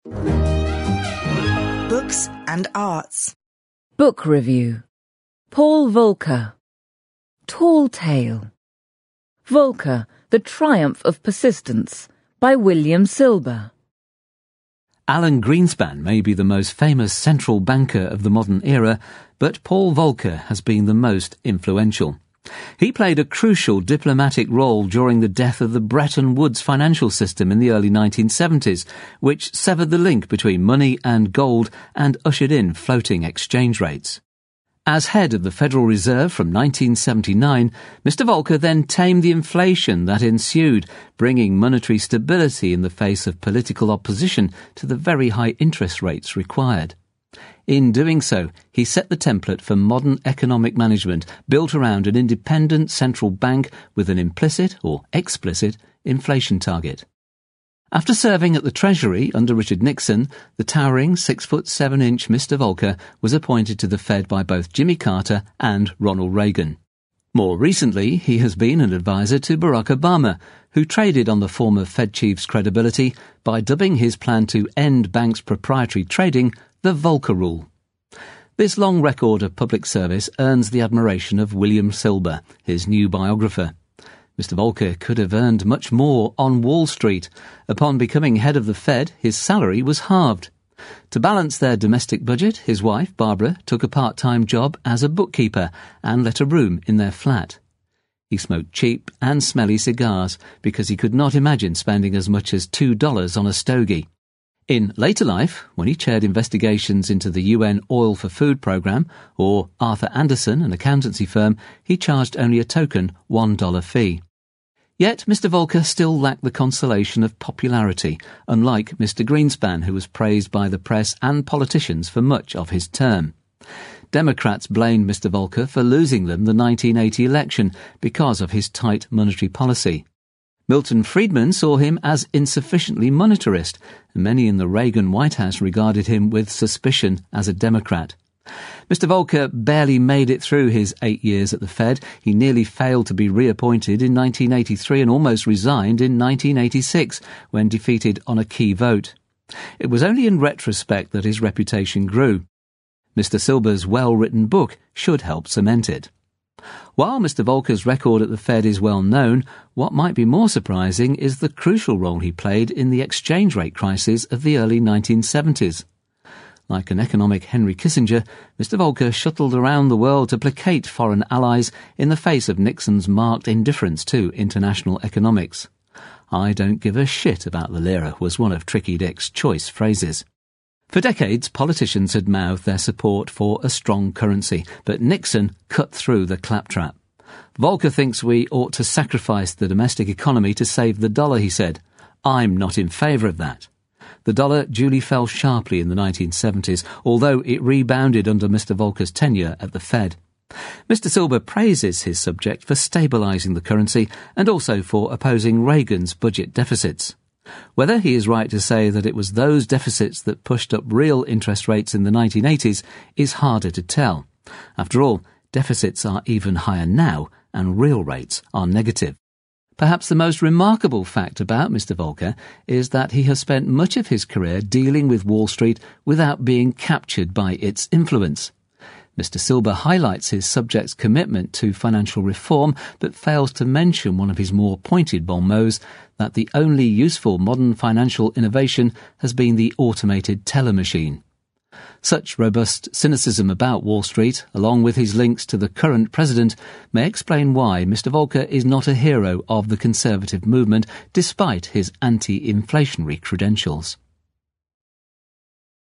Books and Arts. Book Review. Paul Volcker. Tall Tale. Volcker, The Triumph of Persistence, by William Silber. Alan Greenspan may be the most famous central banker of the modern era, but Paul Volcker has been the most influential. He played a crucial diplomatic role during the death of the Bretton Woods financial system in the early 1970s, which severed the link between money and gold and ushered in floating exchange rates. As head of the Federal Reserve from 1979, Mr. Volcker then tamed the inflation that ensued, bringing monetary stability in the face of political opposition to the very high interest rates required. In doing so, he set the template for modern economic management built around an independent central bank with an implicit or explicit inflation target. After serving at the Treasury under Richard Nixon, the towering 6'7" Mr. Volcker was appointed to the Fed by both Jimmy Carter and Ronald Reagan. More recently, he has been an advisor to Barack Obama, who traded on the former Fed chief's credibility by dubbing his plan to end banks' proprietary trading the Volcker Rule. This long record of public service earns the admiration of William Silber, his new biographer. Mr. Volcker could have earned much more on Wall Street. Upon becoming head of the Fed, his salary was halved. To balance their domestic budget, his wife, Barbara, took a part-time job as a bookkeeper and let a room in their flat. He smoked cheap and smelly cigars because he could not imagine spending as much as $2 on a stogie. In later life, when he chaired investigations into the UN Oil for Food programme, or Arthur Andersen, an accountancy firm, he charged only a token $1 fee. Yet Mr. Volcker still lacked the consolation of popularity, unlike Mr. Greenspan, who was praised by the press and politicians for much of his term. Democrats blamed Mr. Volcker for losing them the 1980 election because of his tight monetary policy. Milton Friedman saw him as insufficiently monetarist, and many in the Reagan White House regarded him with suspicion as a Democrat. Mr. Volcker barely made it through his 8 years at the Fed. He nearly failed to be reappointed in 1983 and almost resigned in 1986 when defeated on a key vote. It was only in retrospect that his reputation grew. Mr. Silber's well-written book should help cement it. While Mr. Volcker's record at the Fed is well known, what might be more surprising is the crucial role he played in the exchange rate crisis of the early 1970s. Like an economic Henry Kissinger, Mr. Volcker shuttled around the world to placate foreign allies in the face of Nixon's marked indifference to international economics. "I don't give a shit about the lira" was one of Tricky Dick's choice phrases. For decades, politicians had mouthed their support for a strong currency, but Nixon cut through the claptrap. Volcker thinks we ought to sacrifice the domestic economy to save the dollar, he said. I'm not in favour of that. The dollar duly fell sharply in the 1970s, although it rebounded under Mr. Volcker's tenure at the Fed. Mr. Silber praises his subject for stabilising the currency and also for opposing Reagan's budget deficits. Whether he is right to say that it was those deficits that pushed up real interest rates in the 1980s is harder to tell. After all, deficits are even higher now and real rates are negative. Perhaps the most remarkable fact about Mr. Volcker is that he has spent much of his career dealing with Wall Street without being captured by its influence. Mr. Silber highlights his subject's commitment to financial reform, but fails to mention one of his more pointed bon mots, that the only useful modern financial innovation has been the automated teller machine. Such robust cynicism about Wall Street, along with his links to the current president, may explain why Mr. Volcker is not a hero of the conservative movement, despite his anti-inflationary credentials.